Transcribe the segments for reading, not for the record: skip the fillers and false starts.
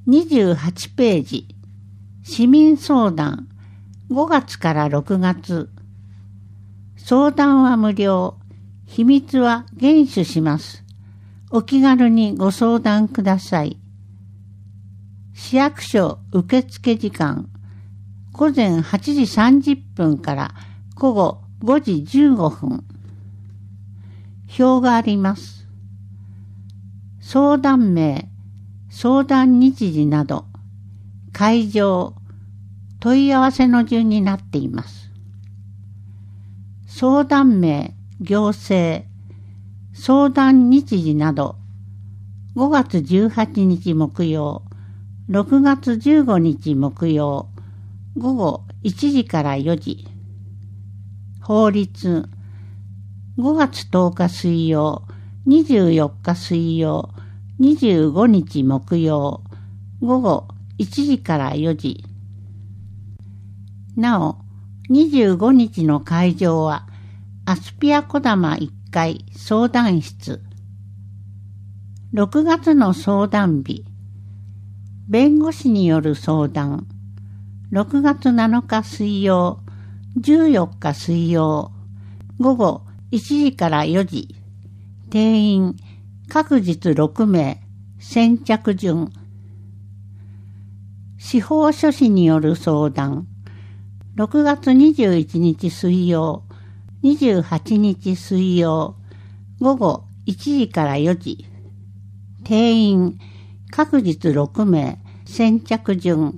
28ページ、市民相談、5月から6月。相談は無料、秘密は厳守します。お気軽にご相談ください。市役所受付時間、午前8時30分から午後5時15分。表があります。相談名、相談日時など、会場、問い合わせの順になっています。相談名、行政、相談日時など、5月18日木曜、6月15日木曜、午後1時から4時。法律、5月10日水曜、24日水曜、25日木曜、午後1時から4時。なお、25日の会場は、アスピア小玉1階相談室。6月の相談日。弁護士による相談。6月7日水曜、14日水曜、午後1時から4時。定員、各日6名、先着順。司法書士による相談。6月21日水曜、28日水曜、午後1時から4時。定員、各日6名、先着順。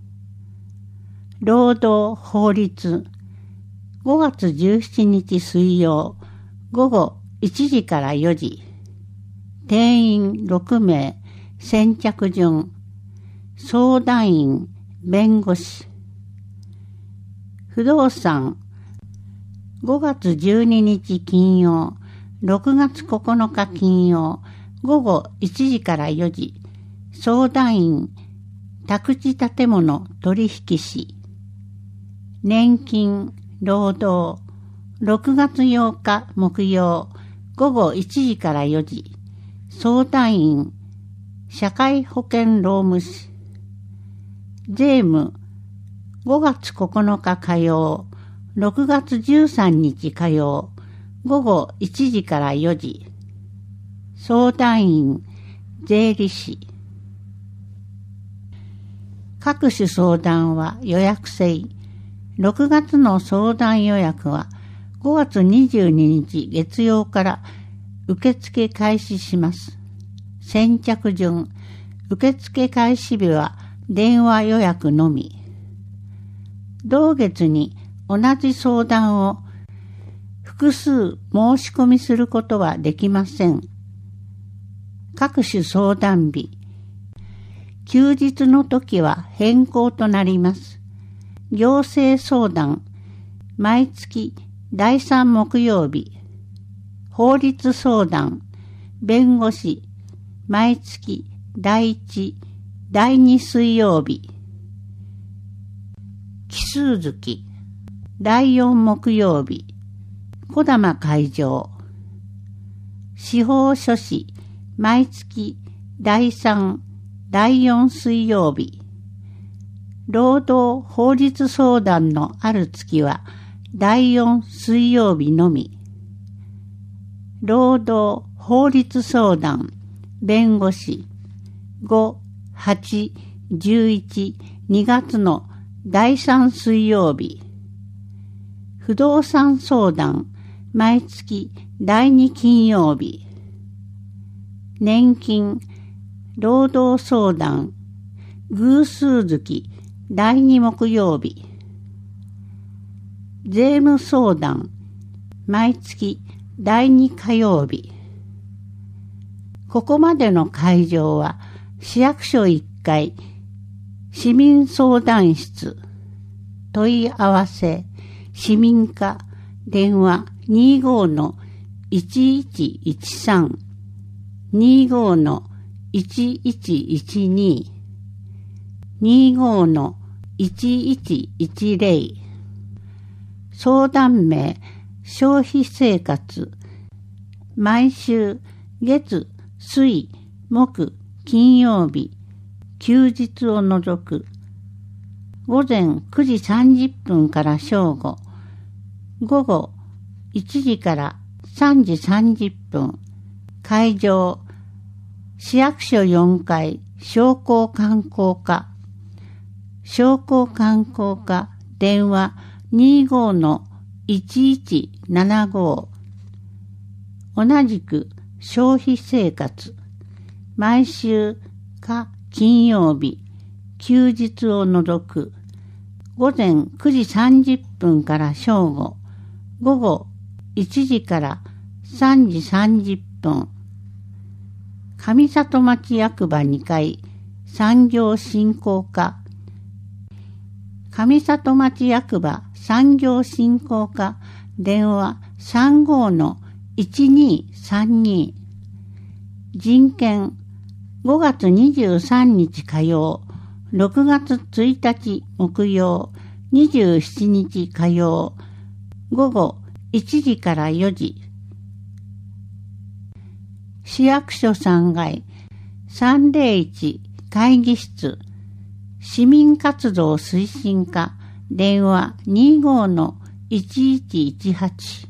労働法律。5月17日水曜、午後1時から4時。定員6名、先着順。相談員、弁護士。不動産。5月12日金曜、6月9日金曜、午後1時から4時。相談員、宅地建物取引士。年金、労働。6月8日木曜、午後1時から4時。相談員、社会保険労務士。税務、5月9日火曜、6月13日火曜、午後1時から4時。相談員、税理士。各種相談は予約制。6月の相談予約は5月22日月曜から受付開始します。先着順、受付開始日は電話予約のみ。同月に同じ相談を複数申し込みすることはできません。各種相談日。休日の時は変更となります。行政相談、毎月第3木曜日。法律相談、弁護士、毎月第1、第2水曜日。奇数月、第4木曜日。小玉会場。司法書士、毎月第3、第4水曜日。労働法律相談のある月は第4水曜日のみ。労働法律相談、弁護士、5、8、11、2月の第3水曜日。不動産相談、毎月第2金曜日。年金、労働相談、偶数月、第2木曜日。税務相談、毎月第2火曜日。ここまでの会場は市役所1階、市民相談室。問い合わせ、市民課、電話25-1113、25-1112、25-1110。相談名、消費生活。毎週月、水、木、金曜日。 休日を除く。午前9時30分から正午。午後1時から3時30分。会場、市役所4階、商工観光課。商工観光課、電話25-1175。同じく消費生活。毎週か金曜日、休日を除く。午前9時30分から正午。午後1時から3時30分。上里町役場2階、産業振興課。上里町役場産業振興課、電話35-1232。人権、5月23日火曜、6月1日木曜、27日火曜、午後1時から4時。市役所3階、301会議室。市民活動推進課、電話25-1118。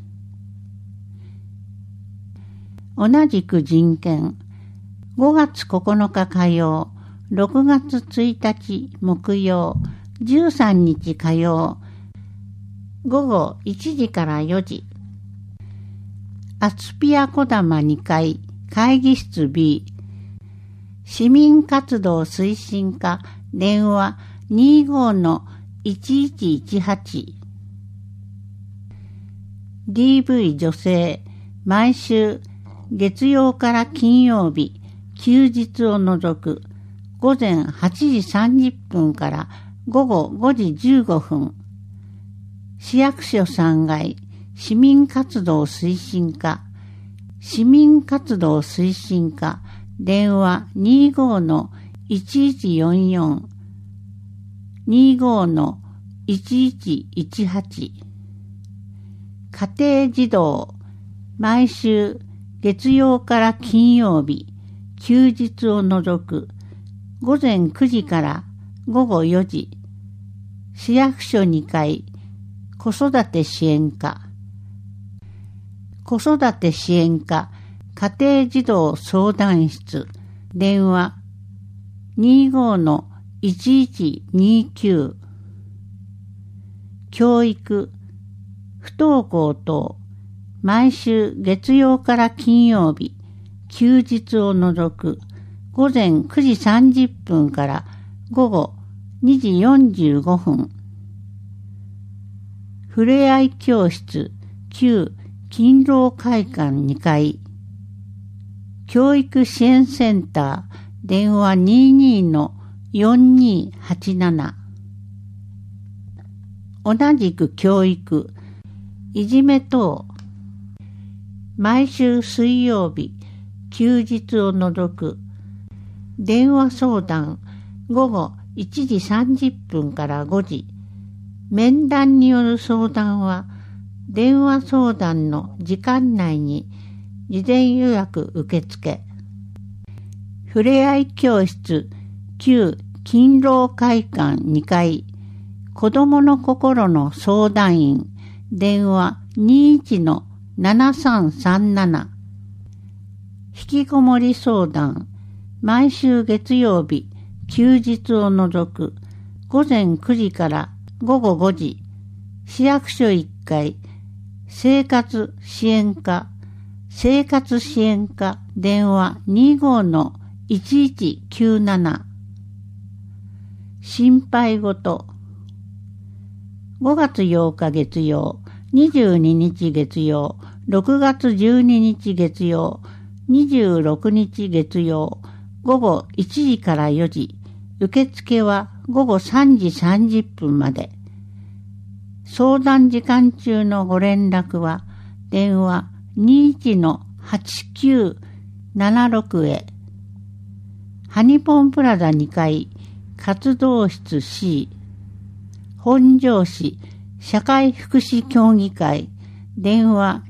同じく人権、5月9日火曜、6月1日木曜、13日火曜、午後1時から4時。アツピア小玉2階、会議室 B。市民活動推進課、電話25-1118。DV 女性、毎週月曜から金曜日、休日を除く、午前8時30分から午後5時15分。市役所3階、市民活動推進課。市民活動推進課、電話25-1144。25-1118。家庭児童、毎週月曜から金曜日、休日を除く、午前9時から午後4時。市役所2階、子育て支援課。子育て支援課、家庭児童相談室、電話25-1129。教育、不登校等、毎週月曜から金曜日、休日を除く、午前9時30分から午後2時45分。ふれあい教室、旧勤労会館2階。教育支援センター、電話22-4287。同じく教育、いじめ等、毎週水曜日、休日を除く、電話相談、午後1時30分から5時。面談による相談は、電話相談の時間内に事前予約受付。ふれあい教室、旧勤労会館2階。子どもの心の相談員、電話21-7337。引きこもり相談、毎週月曜日、休日を除く、午前9時から午後5時。市役所1階、生活支援課、生活支援課、電話25-1197。心配事。5月8日月曜、22日月曜、6月12日月曜、26日月曜、午後1時から4時。受付は午後3時30分まで。相談時間中のご連絡は、電話21-8976へ。ハニポンプラザ2階、活動室 C。本庄市社会福祉協議会、電話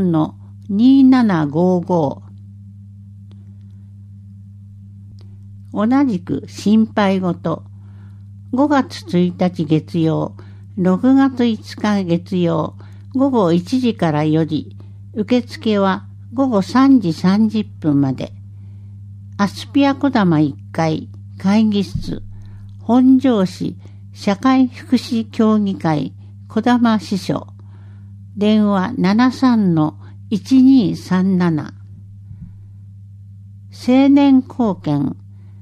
24-2755。 同じく心配事。5月1日月曜、6月5日月曜、午後1時から4時。受付は午後3時30分まで。アスピア小玉1階、会議室、本庄市社会福祉協議会、小玉支所。電話73-1237。青年貢献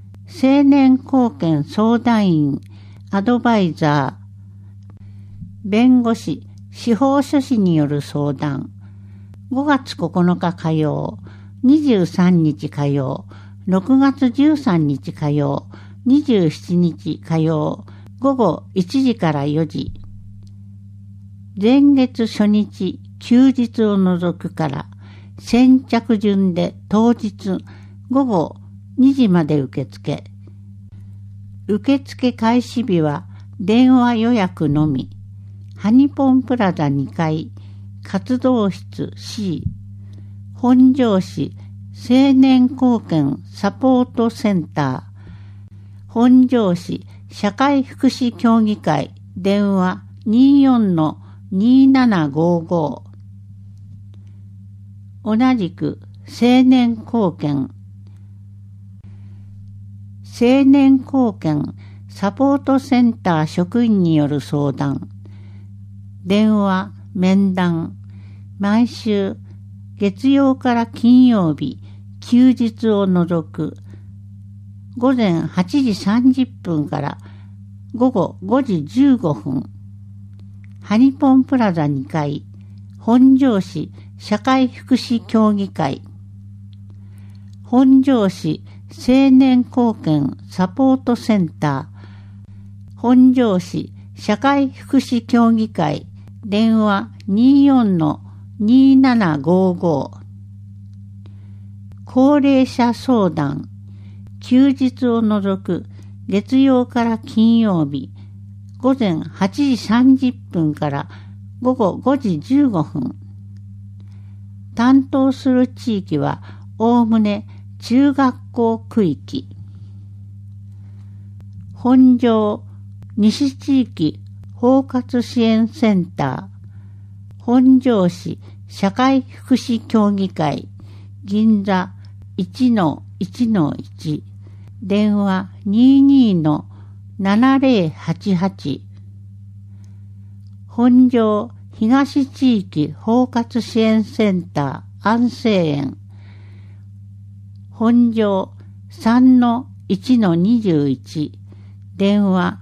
相談員、アドバイザー、弁護士、司法書士による相談。5月9日火曜、23日火曜、6月13日火曜、27日火曜、午後1時から4時。前月初日、休日を除くから先着順で当日午後2時まで受付。受付開始日は電話予約のみ。ハニポンプラザ2階、活動室 C、本庄市青年貢献サポートセンター、本庄市社会福祉協議会、電話24-2755。同じく青年貢献サポートセンター職員による相談。電話、面談。毎週月曜から金曜日、休日を除く午前8時30分から午後5時15分。ハニポンプラザ2階、本庄市社会福祉協議会、本庄市青年貢献サポートセンター、本庄市社会福祉協議会、電話24-2755。高齢者相談。休日を除く月曜から金曜日、午前8時30分から午後5時15分。担当する地域はおおむね中学校区域。本庄西地域包括支援センター、本庄市社会福祉協議会、銀座 1-1-1、電話22-7088。本庄東地域包括支援センター安政園、本庄 3-1-21、電話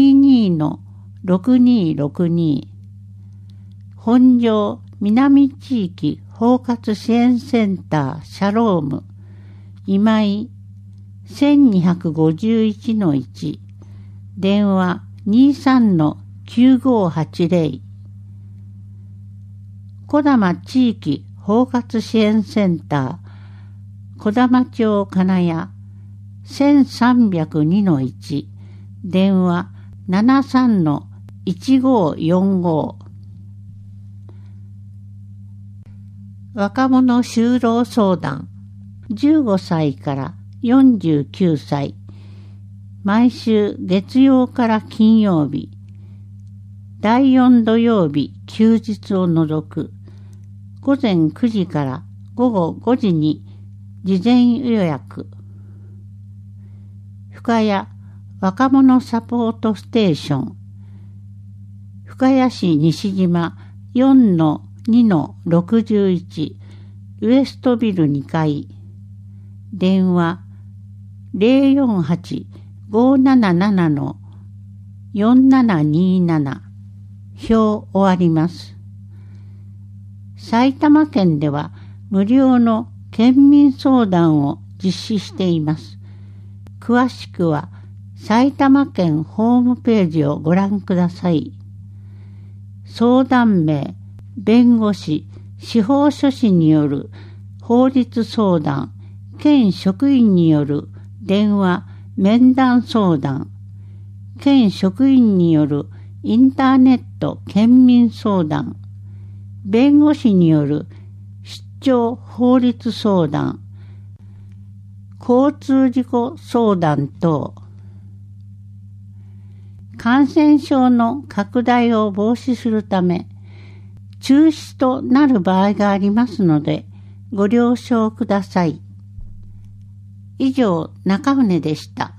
22-6262。本庄南地域包括支援センターシャローム、今井 1251-1、電話23-9580。小玉地域包括支援センター小玉町金谷 1302-1、電話73-1545。若者就労相談。15歳から49歳。毎週月曜から金曜日。第4土曜日休日を除く。午前9時から午後5時に事前予約。深谷若者サポートステーション。深谷市西島 4-2-61 ウエストビル2階。電話 048-577-4727。表終わります。埼玉県では無料の県民相談を実施しています。詳しくは埼玉県ホームページをご覧ください。相談名、弁護士、司法書士による法律相談、県職員による電話、面談相談、県職員によるインターネット県民相談、弁護士による出張法律相談、 交通事故相談等、感染症の拡大を防止するため、中止となる場合がありますので、ご了承ください。以上、中船でした。